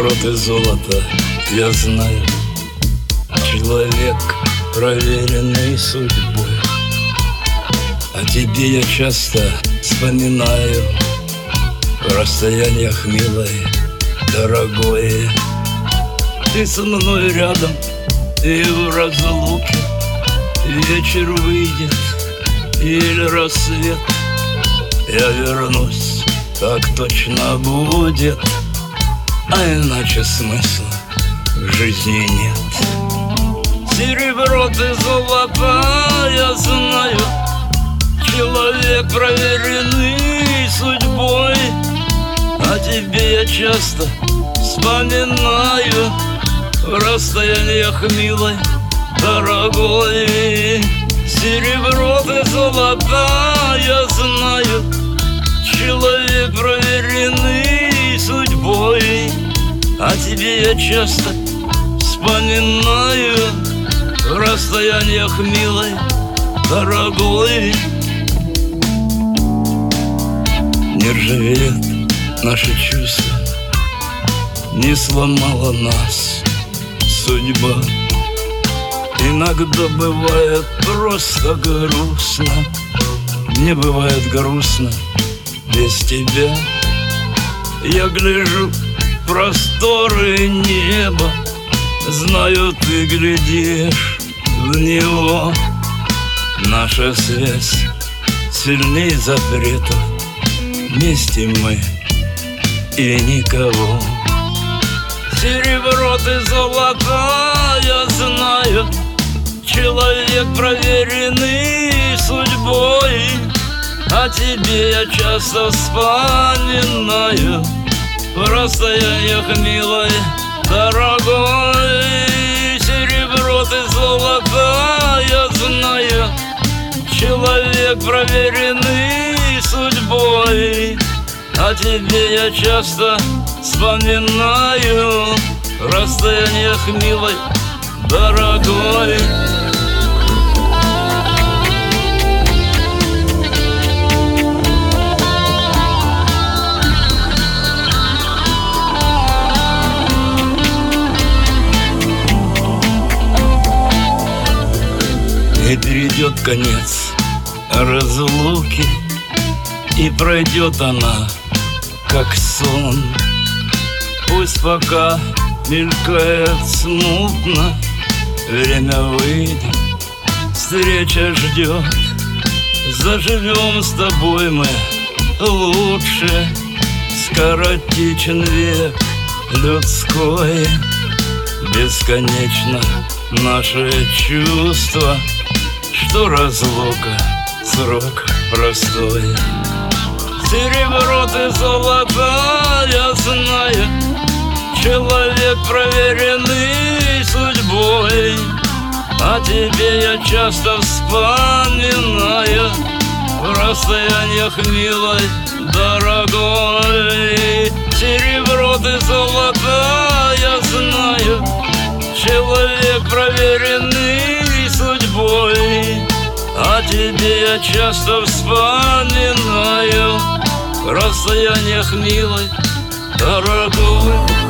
серебро ты золото, я знаю. Человек, проверенный судьбой. О тебе я часто вспоминаю в расстояниях, милой, дорогой. Ты со мной рядом, и в разлуке вечер выйдет или рассвет. Я вернусь, так точно будет, а иначе смысла в жизни нет. Серебро ты золото, я знаю. Человек, проверенный судьбой. О тебе я часто вспоминаю в расстояниях, милой, дорогой. Серебро ты золото, я знаю. Человек, проверенный судьбой. О тебе я часто вспоминаю в расстояниях, милой, дорогой. Не ржавеет наши чувства, не сломала нас судьба. Иногда бывает просто грустно, мне бывает грустно без тебя. Я гляжу в просторы неба, знаю, ты глядишь в него. Наша связь сильней запретов, вместе мы и никого. Серебро ты золото, я знаю. Человек, проверенный судьбой. О тебе я часто вспоминаю в расстояниях, милой, дорогой. Серебро ты золото, я знаю. Человек, проверенный судьбой. О тебе я часто вспоминаю в расстояниях, милой, дорогой. И перейдет конец разлуки, и пройдет она, как сон. Пусть пока мелькает смутно, время выйдет, встреча ждет. Заживем с тобой мы лучше, скоротечен век людской. Бесконечно наше чувство, что разлука срок простой. Серебро ты золото, я знаю. Человек, проверенный судьбой. О тебе я часто вспоминаю в расстояниях, милой, дорогой. Серебро ты золото, я знаю. Человек, проверенный судьбой. О тебе я часто вспоминаю в расстояниях, милой, дорогой.